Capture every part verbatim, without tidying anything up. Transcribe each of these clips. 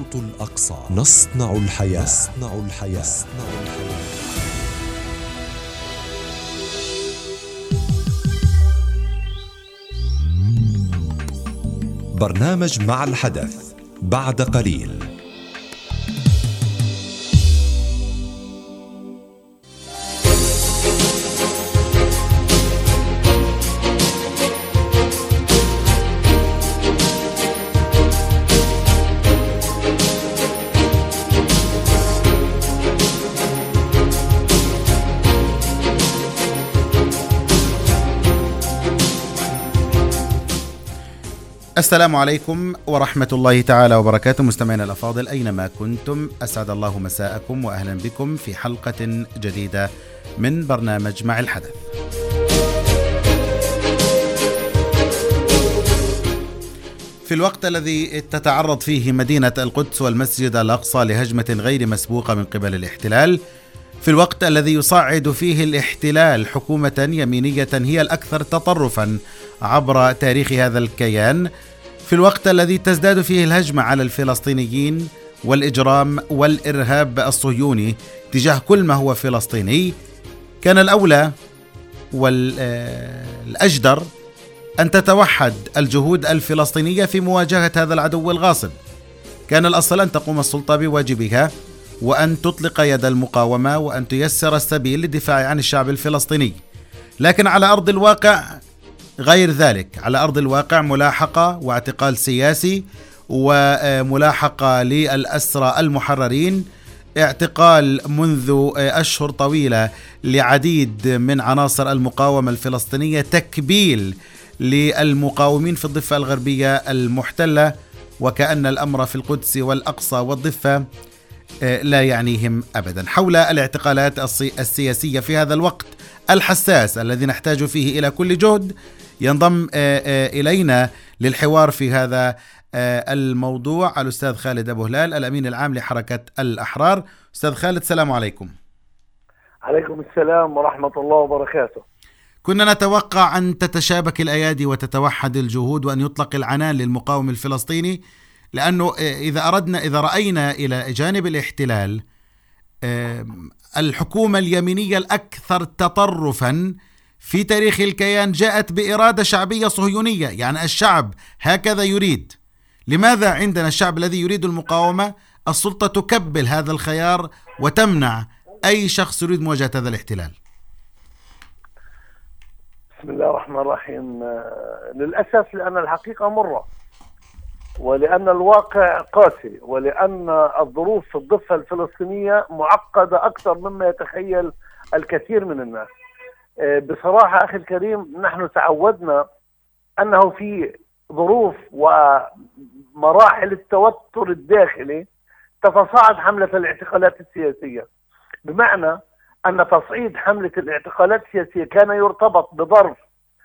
صوت الأقصى. نصنع الحياة. نصنع الحياة. نصنع الحياة. برنامج مع الحدث بعد قليل. السلام عليكم ورحمة الله تعالى وبركاته. مستمعينا الأفاضل أينما كنتم، أسعد الله مساءكم وأهلا بكم في حلقة جديدة من برنامج مع الحدث. في الوقت الذي تتعرض فيه مدينة القدس والمسجد الأقصى لهجمة غير مسبوقة من قبل الاحتلال، في الوقت الذي يصعد فيه الاحتلال حكومة يمينية هي الأكثر تطرفا عبر تاريخ هذا الكيان، في الوقت الذي تزداد فيه الهجمة على الفلسطينيين والإجرام والإرهاب الصهيوني تجاه كل ما هو فلسطيني، كان الأولى والأجدر أن تتوحد الجهود الفلسطينية في مواجهة هذا العدو الغاصب. كان الأصل أن تقوم السلطة بواجبها وأن تطلق يد المقاومة وأن تيسر السبيل للدفاع عن الشعب الفلسطيني، لكن على أرض الواقع غير ذلك. على أرض الواقع ملاحقة واعتقال سياسي وملاحقة للأسرى المحررين، اعتقال منذ أشهر طويلة لعديد من عناصر المقاومة الفلسطينية، تكبيل للمقاومين في الضفة الغربية المحتلة، وكأن الأمر في القدس والأقصى والضفة لا يعنيهم أبدا. حول الاعتقالات السياسية في هذا الوقت الحساس الذي نحتاج فيه إلى كل جهد، ينضم إلينا للحوار في هذا الموضوع الأستاذ خالد أبو هلال، الأمين العام لحركة الأحرار. أستاذ خالد، السلام عليكم. عليكم السلام ورحمة الله وبركاته. كنا نتوقع أن تتشابك الأيادي وتتوحد الجهود وأن يطلق العنان للمقاوم الفلسطيني، لأنه إذا أردنا إذا رأينا إلى جانب الاحتلال الحكومة اليمينية الأكثر تطرفا في تاريخ الكيان جاءت بإرادة شعبية صهيونية، يعني الشعب هكذا يريد. لماذا عندنا الشعب الذي يريد المقاومة السلطة تكبل هذا الخيار وتمنع أي شخص يريد مواجهة هذا الاحتلال؟ بسم الله الرحمن الرحيم. للأسف لأن الحقيقة مرة، ولأن الواقع قاسي، ولأن الظروف في الضفة الفلسطينية معقدة أكثر مما يتخيل الكثير من الناس. بصراحة أخي الكريم، نحن تعودنا أنه في ظروف ومراحل التوتر الداخلي تتصاعد حملة الاعتقالات السياسية، بمعنى أن تصعيد حملة الاعتقالات السياسية كان يرتبط بظرف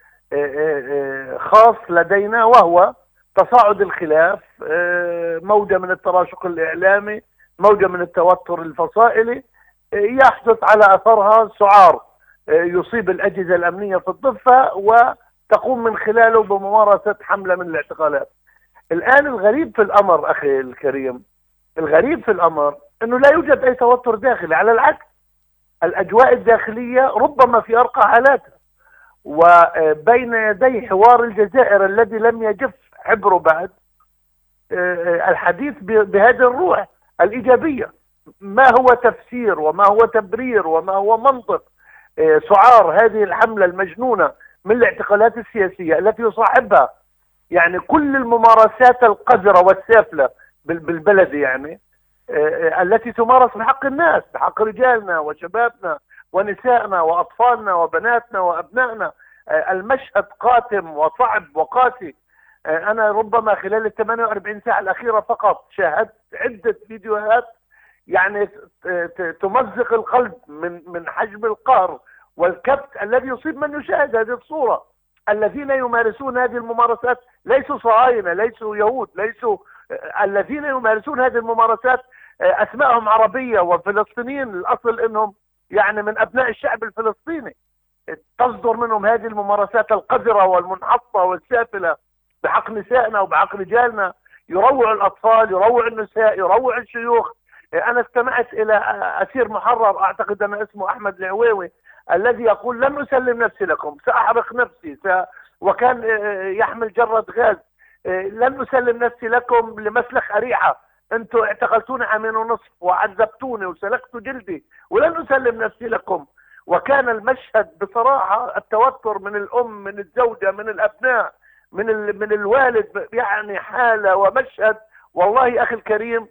خاص لدينا، وهو تصاعد الخلاف، موجة من التراشق الإعلامي، موجة من التوتر الفصائلي يحدث على أثرها سعار يصيب الأجهزة الأمنية في الضفة وتقوم من خلاله بممارسة حملة من الاعتقالات. الآن الغريب في الأمر أخي الكريم، الغريب في الأمر أنه لا يوجد أي توتر داخلي، على العكس الأجواء الداخلية ربما في أرقى حالاتها. وبين يدي حوار الجزائر الذي لم يجف عبره بعد الحديث بهذه الروح الإيجابية، ما هو تفسير وما هو تبرير وما هو منطق سعار هذه الحملة المجنونة من الاعتقالات السياسية التي يصاحبها يعني كل الممارسات القذرة والسافلة بالبلد، يعني التي تمارس بحق الناس، بحق رجالنا وشبابنا ونسائنا وأطفالنا وبناتنا وأبنائنا. المشهد قاتم وصعب وقاسي. أنا ربما خلال الثمانية وأربعين ساعة الأخيرة فقط شاهدت عدة فيديوهات يعني تمزق القلب من من حجم القهر والكبت الذي يصيب من يشاهد هذه الصورة. الذين يمارسون هذه الممارسات ليسوا صهاينة، ليسوا يهود، ليسوا الذين يمارسون هذه الممارسات أسمائهم عربية وفلسطينيين، الأصل أنهم يعني من أبناء الشعب الفلسطيني. تصدر منهم هذه الممارسات القذرة والمنحطة والسافلة بحق نسائنا وبحق رجالنا. يروع الأطفال، يروع النساء، يروع الشيوخ. أنا استمعت إلى أسير محرر أعتقد أن اسمه أحمد العويوي الذي يقول لن أسلم نفسي لكم، سأحرق نفسي، س... وكان يحمل جرة غاز. لن أسلم نفسي لكم لمسلخ أريحة، أنتم اعتقلتوني عامين ونصف وعذبتوني وسلخت جلدي ولن أسلم نفسي لكم. وكان المشهد بصراحة التوتر من الأم، من الزوجة، من الأبناء، من ال... من الوالد، يعني حالة ومشهد. والله أخي الكريم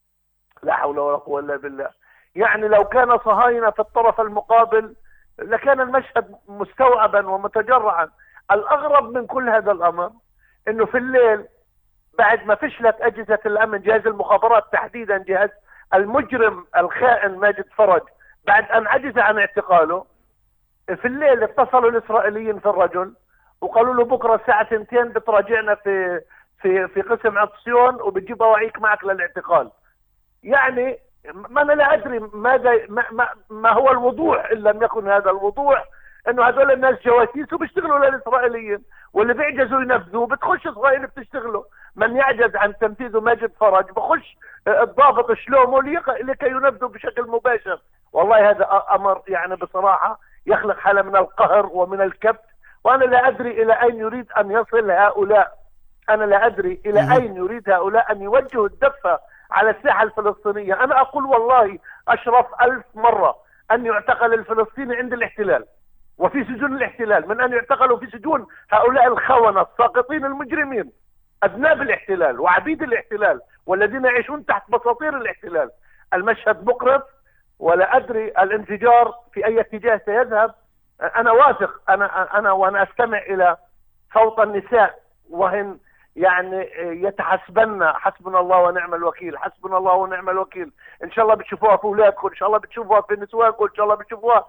لا حول ولا قوة إلا بالله. يعني لو كان صهاينة في الطرف المقابل لكان المشهد مستوعبا ومتجرعا. الأغرب من كل هذا الأمر إنه في الليل بعد ما فشلت أجهزة الأمن، جهاز المخابرات تحديدا، جهاز المجرم الخائن ماجد فرج، بعد أن عجز عن اعتقاله، في الليل اتصلوا الإسرائيليين في الرجل وقالوا له بكرة الساعة اثنتين بتراجعنا في في في قسم عطسيون وبتجيب أواعيك معك للاعتقال. يعني ما أنا لا أدري ماذا ما, ما, ما هو الوضوح إن لم يكن هذا الوضوح، إنه هذول الناس جواسيس وبيشتغلوا للإسرائيليين، واللي بيعجزوا ينفذوا بتخش إسرائيل بتشتغله. من يعجز عن تنفيذه ماجد فرج بخش الضابط شلومو لكي ينفذوا بشكل مباشر. والله هذا أمر يعني بصراحة يخلق حالة من القهر ومن الكبت، وأنا لا أدري إلى أين يريد أن يصل هؤلاء. أنا لا أدري إلى أين يريد هؤلاء أن يوجهوا الدفة على الساحة الفلسطينية. أنا أقول والله أشرف ألف مرة أن يعتقل الفلسطيني عند الاحتلال وفي سجون الاحتلال من أن يعتقلوا في سجون هؤلاء الخونة الساقطين المجرمين، أذناب الاحتلال وعبيد الاحتلال والذين يعيشون تحت بساطير الاحتلال. المشهد مقرف، ولا أدري الانفجار في أي اتجاه سيذهب. أنا واثق، أنا أنا وأنا أستمع إلى صوت النساء وهن يعني يتحسبن حسبنا الله ونعم الوكيل، حسبنا الله ونعم الوكيل. إن شاء الله بتشوفوها في أولادكم، إن شاء الله بتشوفوها في نسوانكم، إن شاء الله بتشوفوها.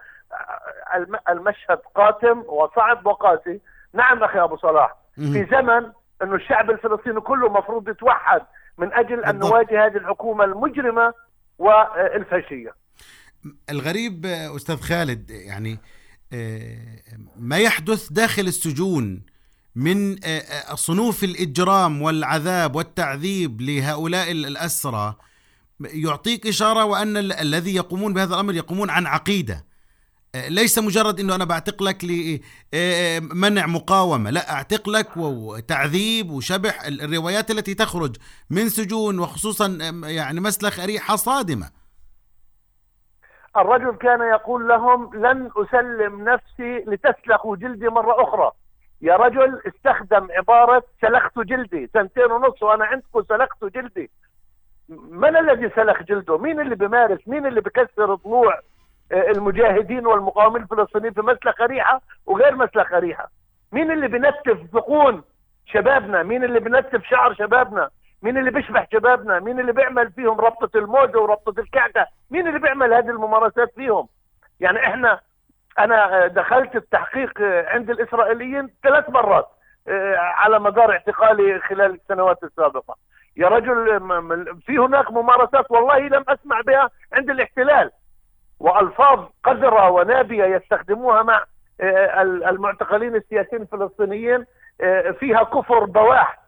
المشهد قاتم وصعب وقاسي. نعم أخي أبو صلاح، في زمن أنه الشعب الفلسطيني كله مفروض يتوحد من أجل أن نواجه هذه الحكومة المجرمة والفاشية. الغريب أستاذ خالد، يعني ما يحدث داخل السجون من صنوف الإجرام والعذاب والتعذيب لهؤلاء الأسرى يعطيك إشارة وأن الذي يقومون بهذا الأمر يقومون عن عقيدة، ليس مجرد أنه أنا بعتقلك لمنع مقاومة، لا، أعتقلك وتعذيب وشبح. الروايات التي تخرج من سجون وخصوصا يعني مسلخ أريحة صادمة. الرجل كان يقول لهم لن أسلم نفسي لتسلخوا جلدي مرة أخرى. يا رجل استخدم عبارة سلخت جلدي، سنتين ونص وأنا عندكم سلخت جلدي. من الذي سلخ جلده؟ مين اللي بمارس؟ مين اللي بكسر ضلوع المجاهدين والمقاومين الفلسطينيين في مسلخ أريحة وغير مسلخ أريحة؟ مين اللي بنتف ذقون شبابنا؟ مين اللي بنتف شعر شبابنا؟ مين اللي بيشبح شبابنا؟ مين اللي بيعمل فيهم ربطة الموجة وربطة الكعكة؟ مين اللي بيعمل هذه الممارسات فيهم؟ يعني احنا انا دخلت التحقيق عند الاسرائيليين ثلاث مرات على مدار اعتقالي خلال السنوات السابقة. يا رجل في هناك ممارسات والله لم اسمع بها عند الاحتلال، والفاظ قذرة ونابية يستخدموها مع المعتقلين السياسيين الفلسطينيين فيها كفر بواح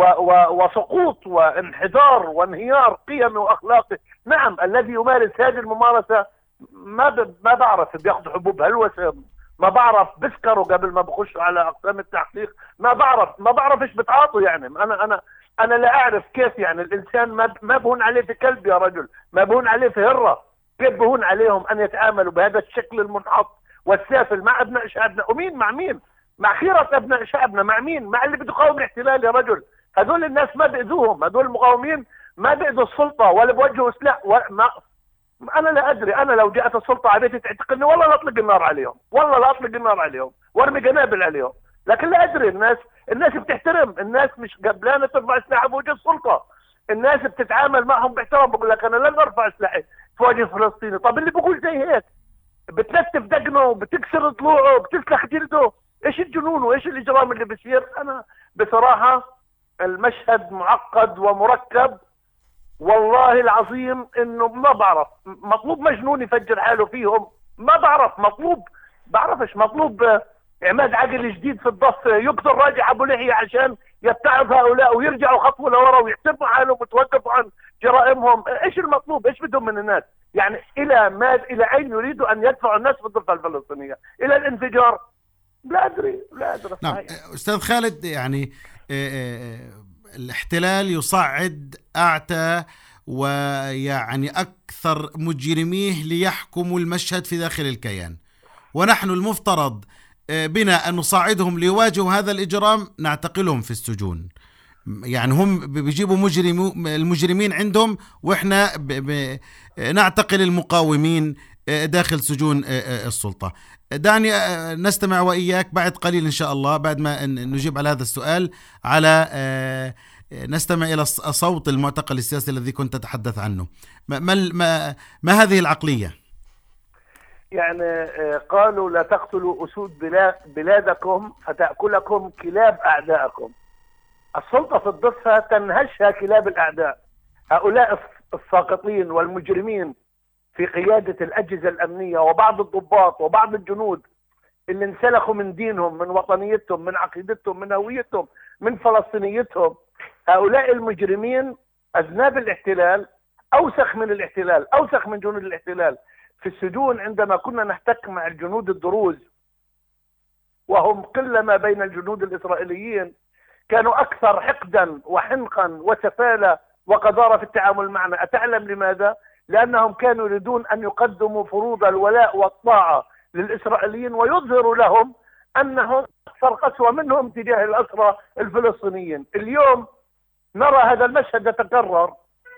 وسقوط وانحدار وانهيار قيمي واخلاقي. نعم، الذي يمارس هذه الممارسة ما ب... ما بعرف بياخذوا حبوب هلوسة، ما بعرف بسكروا قبل ما بخشوا على اقسام التحقيق، ما بعرف ما بعرف ايش بتعاطوا. يعني انا انا انا لا اعرف كيف يعني الانسان ما ما بهون عليه في كلب يا رجل، ما بهون عليه في هرة، كيف بهون عليهم ان يتعاملوا بهذا الشكل المنحط والسافل مع ابناء شعبنا. ومين مع مين؟ مع خيرة ابناء شعبنا. مع مين؟ مع اللي بده يقاوم الاحتلال يا رجل. هذول الناس ما بيأذوهم، هذول المقاومين ما بيأذوا السلطة ولا بوجهوا سلاح وما... أنا لا أدري، أنا لو جاءت السلطة على بيتي تعتقلني والله لا أطلق النار عليهم، والله لا أطلق النار عليهم وارمي قنابل عليهم. لكن لا أدري، الناس الناس بتحترم، الناس مش قبلانة ترفع سلاحها بوجه السلطة، الناس بتتعامل معهم باحترام. بقول لك أنا لن أرفع سلاحي في وجه فلسطيني. طب اللي بقول زي هيك بتلتف دقنه، بتكسر ضلوعه، بتسلخ جلده، إيش الجنون وإيش الإجرام اللي بيصير؟ أنا بصراحة المشهد معقد ومركب، والله العظيم انه ما بعرف. مطلوب مجنون يفجر حاله فيهم، ما بعرف. مطلوب بعرفش مطلوب عماد عقل جديد في الضفه يقتل راجع ابو لحيه عشان يتعظ هؤلاء ويرجعوا خطوه لورا ويحسبوا حالهم وتوقفوا عن جرائمهم. ايش المطلوب؟ ايش بدهم من الناس؟ يعني الى ما الى اين يريدوا ان يدفعوا الناس في الضفه الفلسطينيه؟ الى الانفجار؟ لا ادري لا ادري. نعم استاذ خالد، يعني الاحتلال يصعد اعتى ويعني اكثر مجرميه ليحكموا المشهد في داخل الكيان، ونحن المفترض بنا أن نصعدهم ليواجهوا هذا الإجرام، نعتقلهم في السجون. يعني هم بيجيبوا مجرم المجرمين عندهم، وإحنا نعتقل المقاومين داخل سجون السلطة. دعني نستمع وإياك بعد قليل إن شاء الله، بعد ما نجيب على هذا السؤال، على نستمع إلى صوت المعتقل السياسي الذي كنت تتحدث عنه. ما, ما, ما هذه العقلية؟ يعني قالوا لا تقتلوا أسود بلادكم فتأكلكم كلاب أعدائكم. السلطة في الضفة تنهشها كلاب الأعداء، هؤلاء الساقطين والمجرمين في قيادة الأجهزة الأمنية وبعض الضباط وبعض الجنود اللي انسلخوا من دينهم، من وطنيتهم، من عقيدتهم، من هويتهم، من فلسطينيتهم. هؤلاء المجرمين أذناب الاحتلال، أوسخ من الاحتلال، أوسخ من جنود الاحتلال. في السجون عندما كنا نحتك مع الجنود الدروز وهم قلة ما بين الجنود الإسرائيليين، كانوا أكثر حقدا وحنقا وسفالة وقذارة في التعامل معنا. أتعلم لماذا؟ لأنهم كانوا يريدون أن يقدموا فروض الولاء والطاعة للإسرائيليين ويظهروا لهم أنهم أكثر قسوة منهم تجاه الأسرى الفلسطينيين. اليوم نرى هذا المشهد يتكرر،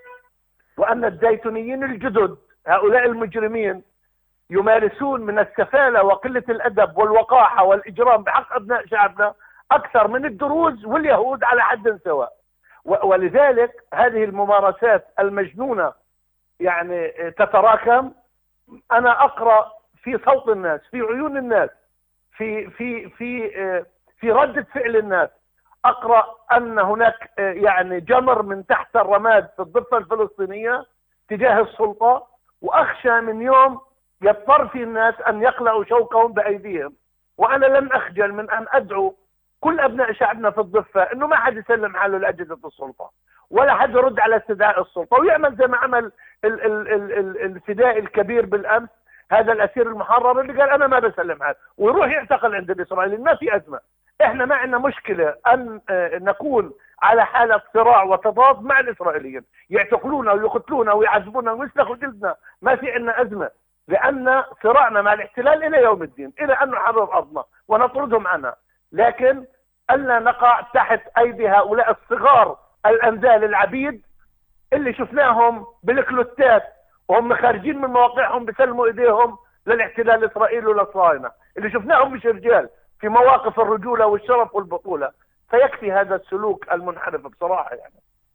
وأن الزيتونيين الجدد هؤلاء المجرمين يمارسون من السفالة وقلة الأدب والوقاحة والإجرام بحق أبناء شعبنا أكثر من الدروز واليهود على حد سواء. ولذلك هذه الممارسات المجنونة يعني تتراكم. أنا أقرأ في صوت الناس، في عيون الناس، في في في في ردة فعل الناس، أقرأ أن هناك يعني جمر من تحت الرماد في الضفة الفلسطينية تجاه السلطة، وأخشى من يوم يضطر في الناس أن يقلعوا شوكهم بأيديهم. وأنا لن أخجل من أن أدعو كل أبناء شعبنا في الضفة أنه ما حد يسلم حاله لأجهزة السلطة، ولا حد يرد على استدعاء السلطة، ويعمل زي ما عمل ال ال ال ال الفدائي الكبير بالأمس، هذا الأسير المحرر اللي قال أنا ما بسلم حاله، ويروح يعتقل عند الإسرائيليين. ما في أزمة، إحنا ما عندنا مشكلة أن نكون على حالة صراع وتضاد مع الإسرائيليين، يعتقلونا ويقتلونا ويعذبونا ويسلخوا جلدنا، ما في عندنا أزمة، لأن صراعنا مع الاحتلال إلى يوم الدين، إلى أن نحرر أرضنا ونطردهم عنها. لكن ألا نقع تحت أيدي هؤلاء الصغار الأنذال العبيد اللي شفناهم بالكلوتات وهم خارجين من مواقعهم بسلموا إيديهم للاحتلال الإسرائيلي وللصهاينة، اللي شفناهم مش رجال في مواقف الرجولة والشرف والبطولة. فيكفي هذا السلوك المنحرف بصراحة. يعني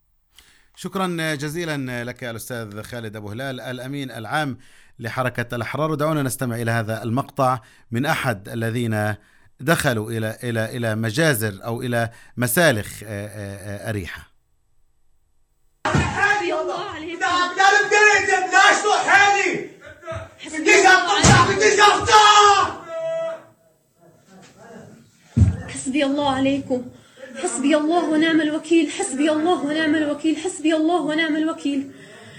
شكرا جزيلا لك الأستاذ خالد أبو هلال، الأمين العام لحركة الأحرار. ودعونا نستمع إلى هذا المقطع من أحد الذين دخلوا إلى إلى إلى مجازر أو إلى مسالخ أريحة. حسبي الله عليك. تعال بقيت بلاش روح هذه. بديش أقطع بديش أقطع. حسبي الله عليكم، حسبي الله ونعم الوكيل، حسبي الله ونعم الوكيل، حسبي الله ونعم الوكيل،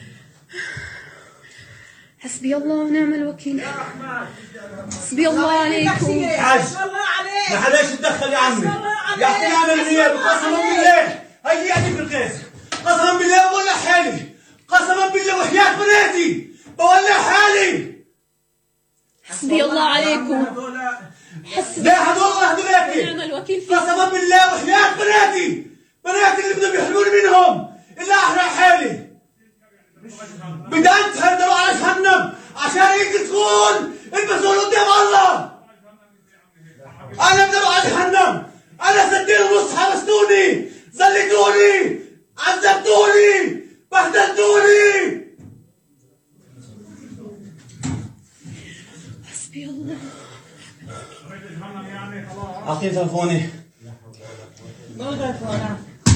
حسبي الله ونعم الوكيل، حسبي الله عليكم. حاج ما حداش يتدخل يا عمي، يا اخي اعمل النيابه قسما بالله. هي يعني في القيس قسما بالله بولع حالي، قسما بالله وحياة بناتي بولع حالي. حسبي الله عليكم، حسبي لا هدول هدولك ونعم الوكيل، قسما بالله وحياة بناتي، بناتي اللي بدهم يحموني منهم الا احرق حالي. بدأت تهدروا على جهنم عشان هيك تكون البسوا قدام الله. انا بدأوا على جهنم، انا سدين ونص حبستوني، زلتوني، عذبتوني، بهدلتوني. حسبي الله. اعطيه تلفوني. قول تلفونه.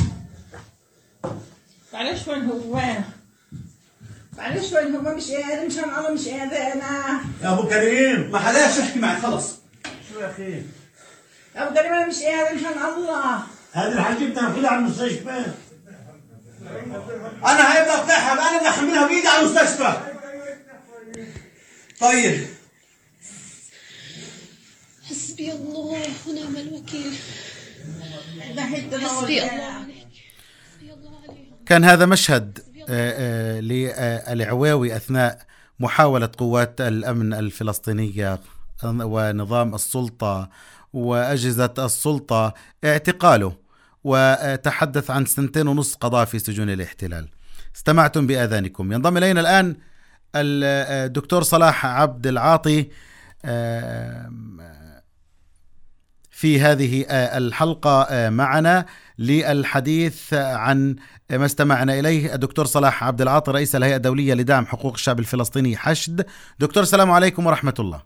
معلش وين هو؟ وين؟ معلش وين هو؟ مش قادر، مشان الله مش قادر انا. يا ابو كريم ما حداش يحكي معك خلص. شو يا اخي؟ ابو كريم انا مش قادر مشان الله. هذه الحاجبنا ناخذها على المستشفى. انا هاي بطلعها انا بدي احملها بايدي على المستشفى. طيب حسبي الله ونعم الوكيل. حسبي الله حسبي الله عليك. كان هذا مشهد للعواوي أثناء محاولة قوات الأمن الفلسطينية ونظام السلطة وأجهزة السلطة اعتقاله، وتحدث عن سنتين ونصف قضاء في سجون الاحتلال. استمعتم بآذانكم. ينضم إلينا الآن الدكتور صلاح عبد العاطي في هذه الحلقة معنا للحديث عن ما استمعنا إليه. الدكتور صلاح عبد العاطي رئيس الهيئة الدولية لدعم حقوق الشعب الفلسطيني حشد. دكتور السلام عليكم ورحمة الله.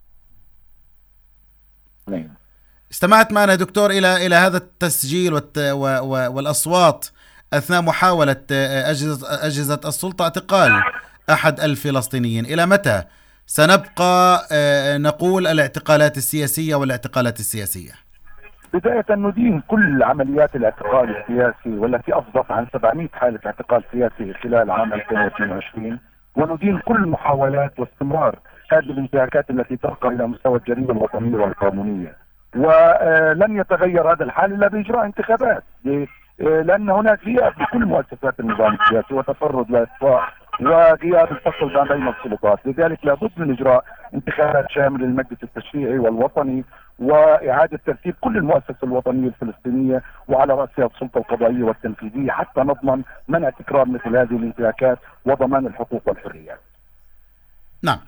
استمعت معنا دكتور إلى إلى هذا التسجيل والأصوات أثناء محاولة أجهزة أجهزة السلطة اعتقال أحد الفلسطينيين. إلى متى سنبقى نقول الاعتقالات السياسية والاعتقالات السياسية؟ بداية ندين كل عمليات الاعتقال السياسي والتي أفضت عن سبعمائة حالة اعتقال سياسي خلال عام ألفين واثنين وعشرين، وندين كل محاولات واستمرار هذه الانتهاكات التي ترقى إلى مستوى الجريمة الوطنية والقانونية. ولن يتغير هذا الحال إلا بإجراء انتخابات، لأن هناك غياب بكل مؤسسات النظام السياسي وتفرد وإطفاء وغياب الفصل ما بين السلطات. لذلك لابد من إجراء انتخابات شاملة للمجلس التشريعي والوطني وإعادة ترتيب كل المؤسسة الوطنية الفلسطينية وعلى رأسها السلطة القضائية والتنفيذية حتى نضمن منع تكرار مثل هذه الانتهاكات وضمان الحقوق والحريات. نعم.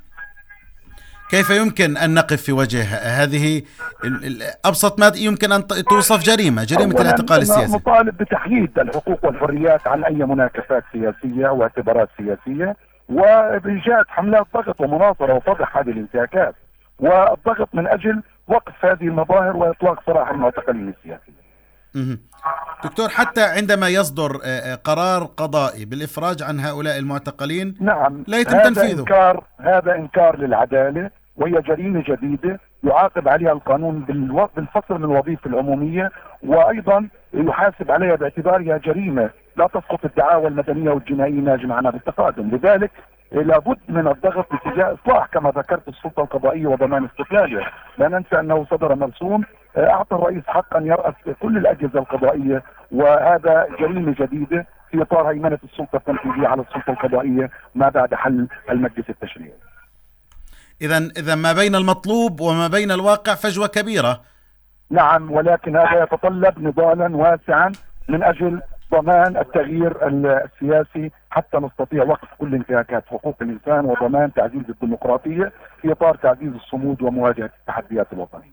كيف يمكن أن نقف في وجه هذه أبسط ما يمكن أن توصف جريمة جريمة الاعتقال السياسي؟ نطالب بتحييد الحقوق والحريات عن أي مناكفات سياسية واعتبارات سياسية، وبإيجاد حملات ضغط ومناصرة وفضح هذه الانتهاكات، والضغط من أجل وقف هذه المظاهر وإطلاق سراح المعتقلين السياسيين. دكتور، حتى عندما يصدر قرار قضائي بالإفراج عن هؤلاء المعتقلين نعم لا يتم هذا تنفيذه. إنكار هذا إنكار للعدالة، وهي جريمة جديدة يعاقب عليها القانون بالفصل من الوظيفة العمومية، وأيضا يحاسب عليها باعتبارها جريمة لا تسقط الدعاوى المدنية والجنائية ناجمة عنها بالتقادم. لذلك لابد من الضغط باتجاه إصلاح كما ذكرت السلطة القضائية وضمان استقلالها. لا ننسى أنه صدر مرسوم أعطى الرئيس حق أن يرأس كل الأجهزة القضائية، وهذا جريمة جديدة في إطار هيمنة السلطة التنفيذية على السلطة القضائية ما بعد حل المجلس التشريعي. إذا إذا ما بين المطلوب وما بين الواقع فجوة كبيرة. نعم، ولكن هذا يتطلب نضالا واسعا من أجل ضمان التغيير السياسي حتى نستطيع وقف كل انتهاكات حقوق الإنسان وضمان تعزيز الديمقراطية في إطار تعزيز الصمود ومواجهة التحديات الوطنية.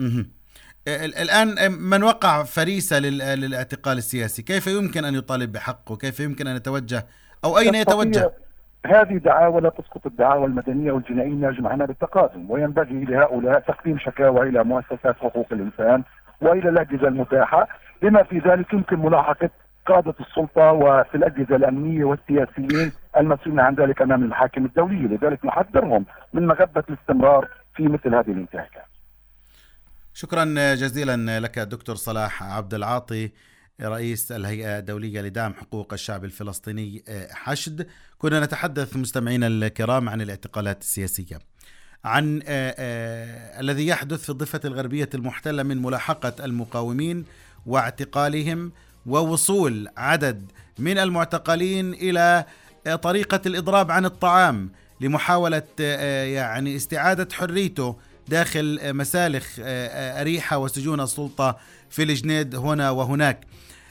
الآن من وقع فريسة للاعتقال السياسي كيف يمكن أن يطالب بحقه؟ كيف يمكن أن يتوجه أو أين يتوجه؟ هذه دعاوى لا تسقط الدعاوى المدنية والجنائية ناجمة عنها بالتقادم، وينبغي لهؤلاء تقديم شكاوى إلى مؤسسات حقوق الإنسان وإلى الأجهزة المتاحة، بما في ذلك يمكن ملاحقة قادة السلطة وفي الأجهزة الأمنية والسياسيين المسؤولين عن ذلك أمام المحاكم الدولية. لذلك نحذرهم من مغبة الاستمرار في مثل هذه الانتهاكات. شكرا جزيلا لك دكتور صلاح عبد العاطي رئيس الهيئة الدولية لدعم حقوق الشعب الفلسطيني حشد. كنا نتحدث مستمعينا الكرام عن الاعتقالات السياسية، عن الذي يحدث في الضفة الغربية المحتلة من ملاحقة المقاومين واعتقالهم ووصول عدد من المعتقلين إلى طريقة الإضراب عن الطعام لمحاولة يعني استعادة حريته داخل مسالخ أريحة وسجون السلطة في الجنيد هنا وهناك.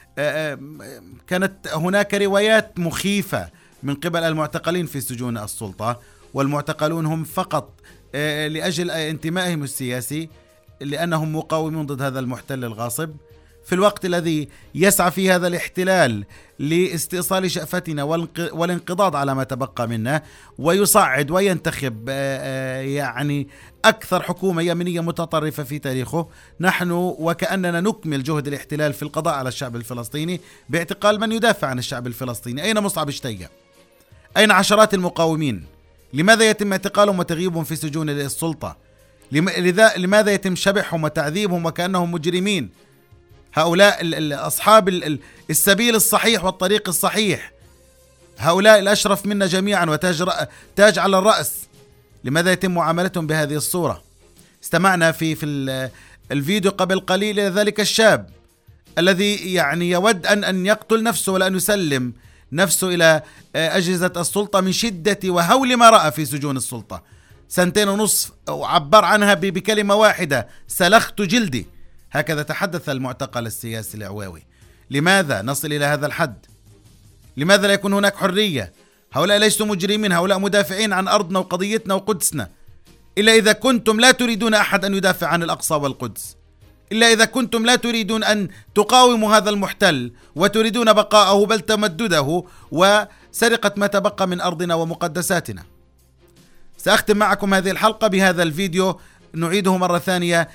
كانت هناك روايات مخيفة من قبل المعتقلين في سجون السلطة، والمعتقلون هم فقط لأجل انتمائهم السياسي لأنهم مقاومون ضد هذا المحتل الغاصب، في الوقت الذي يسعى في هذا الاحتلال لاستئصال شأفتنا والانقضاض على ما تبقى منه، ويصعد وينتخب يعني أكثر حكومة يمنية متطرفة في تاريخه. نحن وكأننا نكمل جهد الاحتلال في القضاء على الشعب الفلسطيني باعتقال من يدافع عن الشعب الفلسطيني. أين مصعب شتية؟ أين عشرات المقاومين؟ لماذا يتم اعتقالهم وتغييبهم في سجون السلطة؟ لذا لماذا يتم شبحهم وتعذيبهم وكأنهم مجرمين؟ هؤلاء أصحاب السبيل الصحيح والطريق الصحيح، هؤلاء الأشرف منا جميعا وتاج تاج على الرأس، لماذا يتم معاملتهم بهذه الصورة؟ استمعنا في في الفيديو قبل قليل إلى ذلك الشاب الذي يعني يود أن أن يقتل نفسه ولا أن يسلم نفسه إلى أجهزة السلطة من شدة وهول ما رأى في سجون السلطة. سنتين ونصف وعبر عنها بكلمة واحدة: سلخت جلدي. هكذا تحدث المعتقل السياسي العواوي. لماذا نصل إلى هذا الحد؟ لماذا لا يكون هناك حرية؟ هؤلاء ليسوا مجرمين، هؤلاء مدافعين عن أرضنا وقضيتنا وقدسنا. إلا إذا كنتم لا تريدون أحد أن يدافع عن الأقصى والقدس، إلا إذا كنتم لا تريدون أن تقاوموا هذا المحتل وتريدون بقاءه بل تمدده وسرقة ما تبقى من أرضنا ومقدساتنا. سأختم معكم هذه الحلقة بهذا الفيديو، نعيده مرة ثانية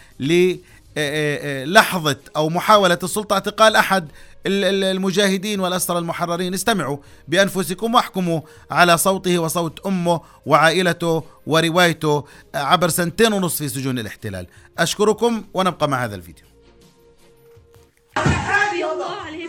للحظة أو محاولة السلطة اعتقال أحد المجاهدين والأسرى المحررين. استمعوا بأنفسكم واحكموا على صوته وصوت أمه وعائلته وروايته عبر سنتين ونصف في سجون الاحتلال. أشكركم ونبقى مع هذا الفيديو. حسبي الله عليكم.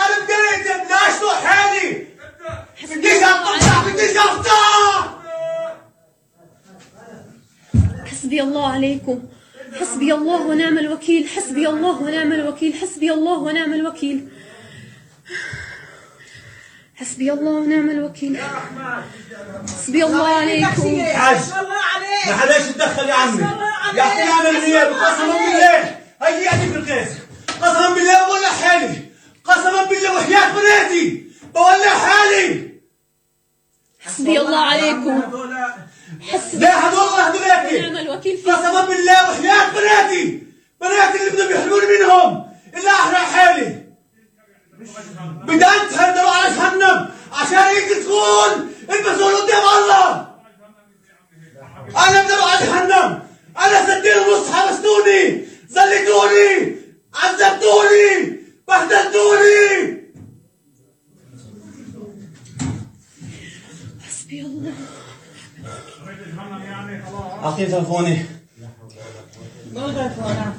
حسبي الله عليكم. حسبي الله ونعم الوكيل. حسبي الله ونعم الوكيل. حسبي الله ونعم الوكيل. حسبي الله ونعم الوكيل. حسبي الله عليكم. حاج ما حداش يتدخل يا عمي، يا اخي يعمل النيابه قسما بالله. هيجي يعطيك القيس قسما بالله بولع حالي، قسما بالله وحياة بناتي بولع حالي. حسبي الله عليكم. حسبي لا هدول هدولك ونعم الوكيل فيكم. قسما بالله وحياة بناتي، بناتي اللي بدهم يحلوني منهم الا احرق حالي. بدأت تهدروا على جهنم عشان هيك تكون البسوا قدام الله. انا بدأوا على جهنم، انا سنتين ونص حبستوني، زلتوني، عذبتوني، بهدلتوني. حسبي الله. اعطيني تلفوني. قول تلفونك.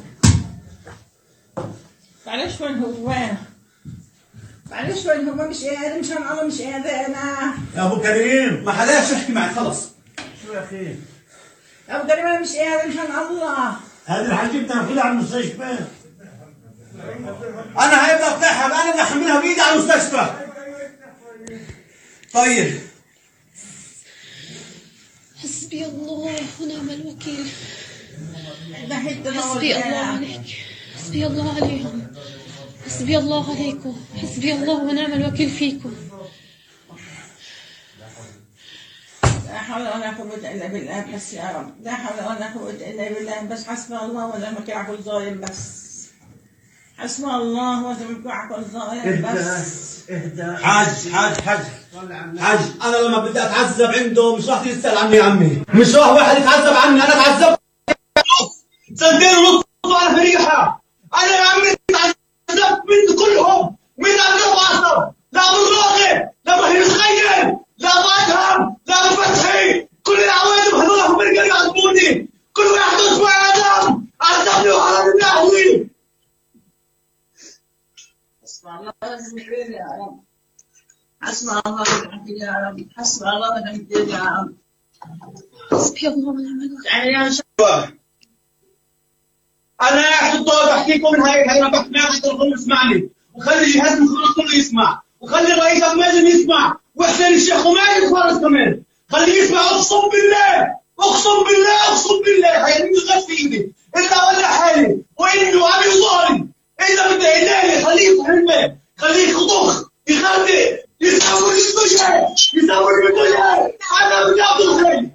معلش وين هو؟ وين؟ معلش وين هو؟ مش قادر، مشان الله مش قادر انا. يا ابو كريم ما حداش يحكي معك خلص. شو يا اخي؟ يا ابو كريم انا مش قادر مشان الله. هذه الحاجة بدنا ناخذها على المستشفى. انا هاي بدي اطلعها، انا بدي احملها بايدي على المستشفى. طيب حسبي الله ونعم الوكيل. حسبي حسبي الله عليك. حسبي الله عليهم. حسبي الله عليكم. حسبي الله ونعم الوكيل فيكم. لا حول ولا قوة إلا بالله بس يا رب. لا حول ولا قوة إلا بالله بس. حسبي الله ونعم الوكيل على كل ظالم بس. حسبي الله ونعم الوكيل على كل ظالم بس. اهدى. حاج حاج حاج حاج انا لما بدي اتعذب عنده مش راح تسال عني يا عمي، مش راح واحد يتعذب عني. انا تعذبت سنتين ونص وانا في ريحه. انا يا عمي تعذبت من كلهم، من ابو عصر لا ابو الراغب لا ابراهيم الخيل لا ابو ادهم لا ابو فتحي، كل العوادم هذول هم اللي قالوا يعذبوني. كل واحد اسمه ادم عذبني وحرم من اهلي. حسبي الله ونعم الوكيل يا رب. حسبي الله ونعم الوكيل يا رب. حسبي الله ونعم الوكيل يا رب. حسبي الله ونعم الوكيل. يا شباب انا قاعد الطاوله بحكيكم من هيك، انا بحكي معك التليفون يسمعني، وخلي جهاز المخابرات كله يسمع، وخلي رئيس المجلس يسمع، وحسين الشيخ ومالك الفارس كمان خليه يسمع. اقسم بالله اقسم بالله اقسم بالله هيرمي الغش في ايدي الا ولا حالي، وانه ابي وظهري. اذا بده يداني خليه يفهمني، خليه يخطخ يخدي يساوي اللي بده اياه، يساوي اللي بده اياه. انا بدي اخذ الخير.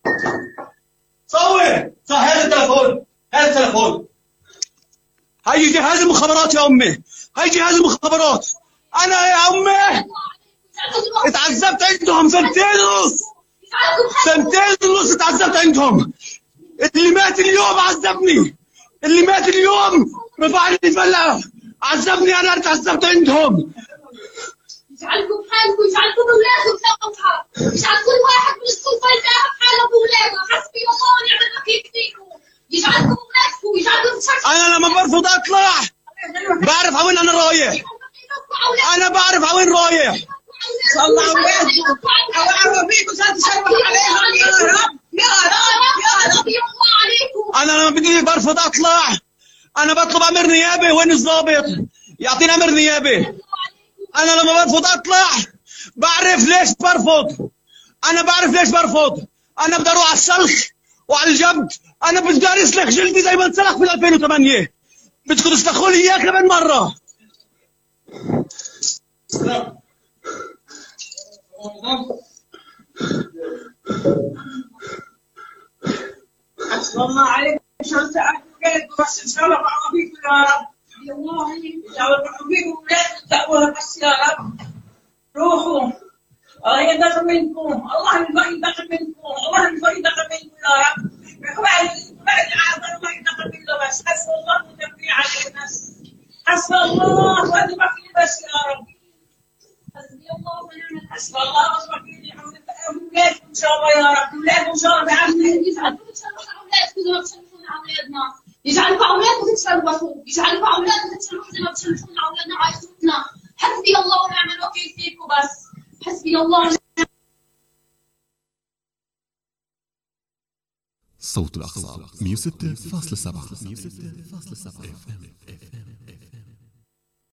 صور صور هذا التليفون، هذا التليفون. هاي جهاز المخابرات يا امي، هاي جهاز المخابرات. انا يا امي اتعذبت عندهم سنتين ونص، سنتين ونص اتعذبت عندهم. اللي مات اليوم عذبني، اللي مات اليوم رفعني فلة عذبني. انا اتعذبت عندهم. يجعلكم بحالكم، يجعلكم باولادكم سوا، يجعل كل واحد من السلطه يساهم حاله باولاده. حسبي الله ونعم الوكيل فيكم. برفض اطلع انا بطلب امر نيابه. وين الضابط؟ يعطينا امر نيابه. انا لما برفض اطلع بعرف ليش برفض. انا بعرف ليش برفض. انا بدي اروح على السلخ وعلى الجبد. انا بدي اسلخ جلدي زي ما انسلخ في ألفين وثمانية. بدكم تسلخوا لي اياه كمان مره. حسب الله عليك. عشان تعرفوا قلب بس ان شاء الله بعض فيكم يا رب. والله ان شاء الله بعض فيكم لا تدعوها بس يا رب. روحوا الله ينتقم منكم. الله ينتقم منكم. الله ينتقم منكم يا رب. بعد بعد العذر ما ينتقم منه بس. حسب الله وتوفيق على الناس. حسب الله وتوفيق بس يا رب. حسبي الله ونعم الوكيل. حسب الله وتوفيق اولادكم ان شاء الله يا رب. اولادكم ان شاء الله بعافيه. يجعلكم تشرفوا اولادكم زي ما بتشرفون اولادنا. يجعلكم اولادكم تتشرفوا. يجعلكم اولادكم تتشرفوا زي ما بتشرفون اولادنا وعائلتنا. حسبي الله ونعم الوكيل فيكم بس. حسبي الله. صوت الأقصى مية وستة فاصلة سبعة.